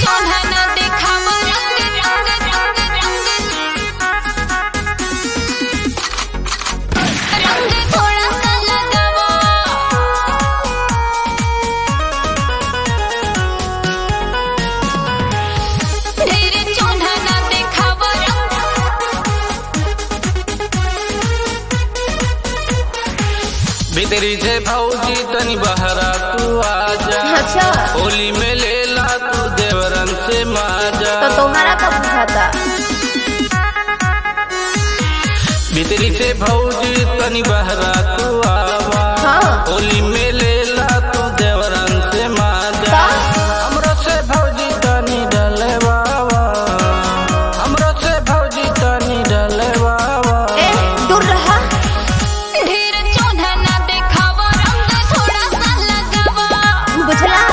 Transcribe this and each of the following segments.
चोन्हा न देखावा रंग थोड़ा सा लगावा। ढेर चोन्हा न देखावा रंग। भीतरी से भौजी तनी बहरा तू आजा। अच्छा होली में लेला तू देवरन से माजा। तो तुम्हारा कब बुझाता? भीतरी से भौजी तनी बहरा तू आवा। हाँ। होली में लेला तू देवरन से माजा। हमरो से भौजी तनी डले बाबा। हमरो से भौजी तनी डले बाबा। ए दूर रहा। ढेर चोन्हा न देखावा रंग थोड़ा सा लगावा। बुझला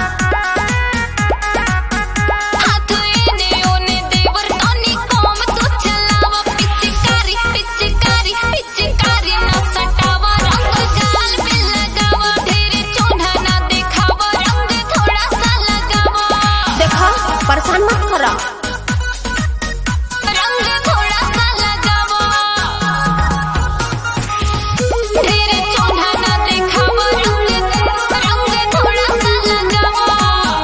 हाथ एने ओने देवर तनी कम तू चलावा। पिचकारी पिचकारी पिचकारी न सटावा रंग गाल पे लगावा। ढेर चोन्हा न देखावा रंग थोड़ा सा लगावा। देखा परेशान मत करा। रंग थोड़ा सा लगावा। ढेर चोन्हा न देखावा रंग थोड़ा सा लगावा।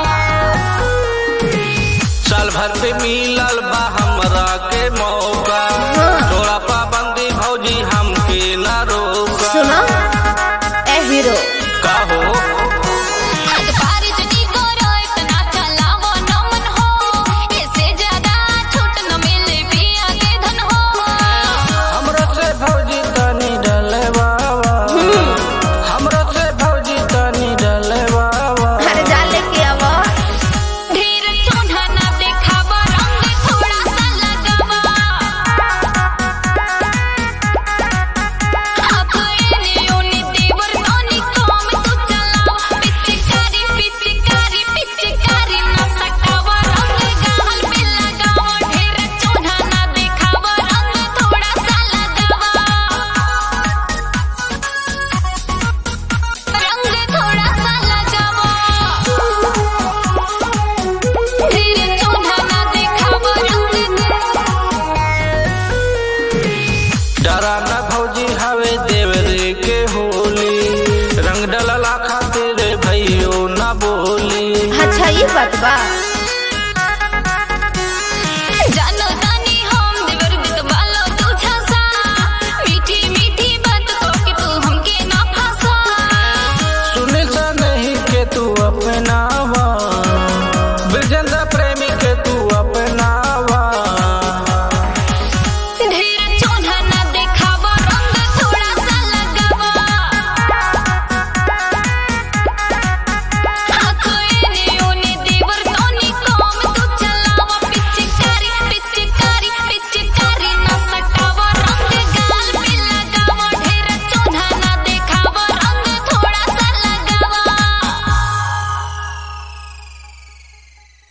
साल भर पे मिलल बा हमरा के मौका। थोड़ा पाबंदी भौजी हमके ना रोका। सुना ए हीरो का हो बारिश नी करो इतना चलावो न मन हो। इससे ज्यादा छूट न मिले भी आगे धन हो। हमरो से भौजी तनी डले बाबा। हमरो से भौजी तनी डले बाबा। घर जा लेके आवा। ढेर चोन्हा न देखावा रंग थोड़ा सा लगावा। हाथ एने ओने देवर तनी कम तू चलावा। पिचकारी पिचकारी पिचकारी न सटावा रंग गाल पे लगावा। ढेर चोन्हा न देखावा रंग थोड़ा सा लगावा। रंग थोड़ा सा लगावा। ढेर चोन्हा न देखावा रंग। डरा न भौजी हवे देवरे के होली। रंग डलला खातिर भैयो ना बोली। अच्छा ये बात बा।